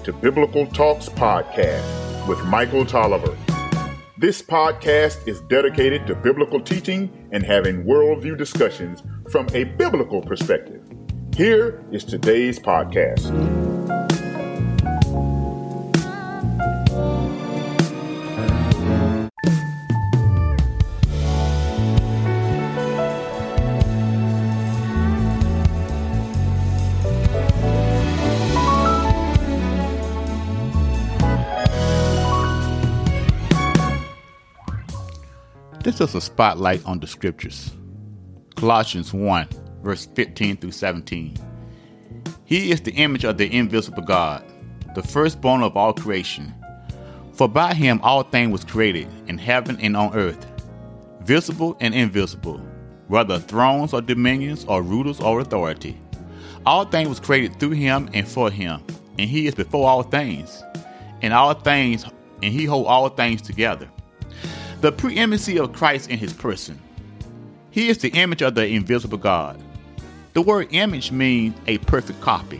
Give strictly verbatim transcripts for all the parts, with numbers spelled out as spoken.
to Biblical Talks Podcast with Michael Tolliver. This podcast is dedicated to biblical teaching and having worldview discussions from a biblical perspective. Here is today's podcast. This is a spotlight on the scriptures. Colossians one, verse fifteen through seventeen. He is the image of the invisible God, the firstborn of all creation. For by him all things was created, in heaven and on earth, visible and invisible, whether thrones or dominions or rulers or authority. All things was created through him and for him, and he is before all things, and all things, and he holds all things together. The preeminency of Christ in his person. He is the image of the invisible God. The word image means a perfect copy.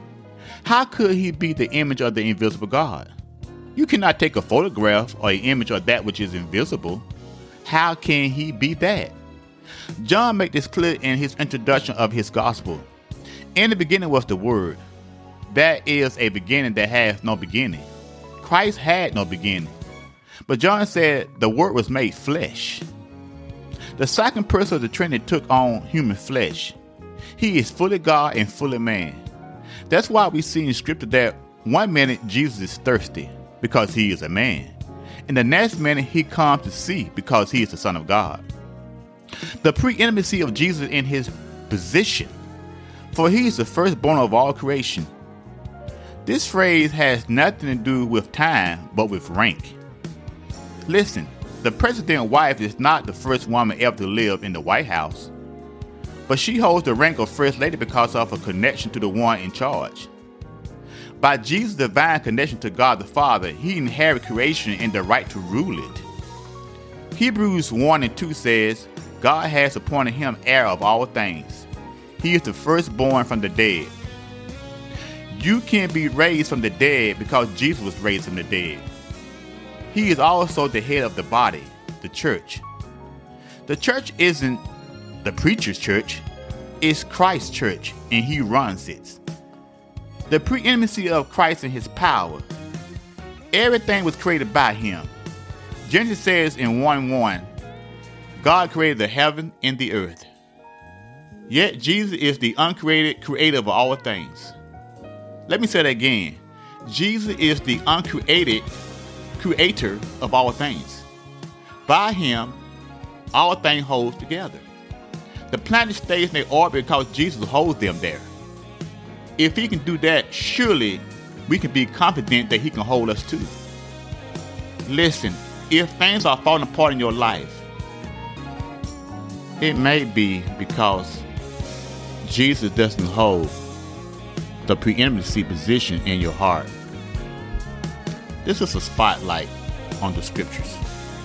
How could he be the image of the invisible God? You cannot take a photograph or an image of that which is invisible. How can he be that? John makes this clear in his introduction of his gospel. In the beginning was the Word. That is a beginning that has no beginning. Christ had no beginning. But John said the Word was made flesh. The second person of the Trinity took on human flesh. He is fully God and fully man. That's why we see in Scripture that one minute Jesus is thirsty because he is a man. And the next minute he comes to see because he is the Son of God. The preeminency of Jesus in his position. For he is the firstborn of all creation. This phrase has nothing to do with time but with rank. Listen, the president's wife is not the first woman ever to live in the White House, but she holds the rank of First Lady because of her connection to the one in charge. By Jesus' divine connection to God the Father, he inherited creation and the right to rule it. Hebrews one and two says, God has appointed him heir of all things. He is the firstborn from the dead. You can be raised from the dead because Jesus was raised from the dead. He is also the head of the body, the church. The church isn't the preacher's church, it's Christ's church, and he runs it. The preeminency of Christ and his power. Everything was created by him. Genesis says in one one, God created the heaven and the earth. Yet Jesus is the uncreated creator of all things. Let me say that again. Jesus is the uncreated creator of all things. By him, all things hold together. The planet stays in their orbit because Jesus holds them there. If he can do that, surely we can be confident that he can hold us too. Listen, if things are falling apart in your life, it may be because Jesus doesn't hold the preeminency position in your heart. This is a spotlight on the scriptures.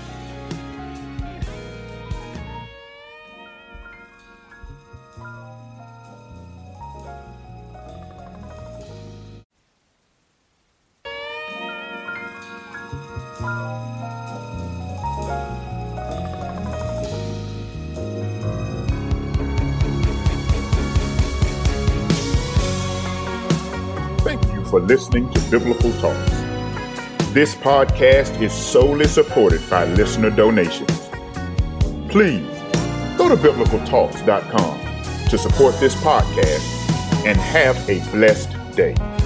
Thank you for listening to Biblical Talks. This podcast is solely supported by listener donations. Please go to biblical talks dot com to support this podcast and have a blessed day.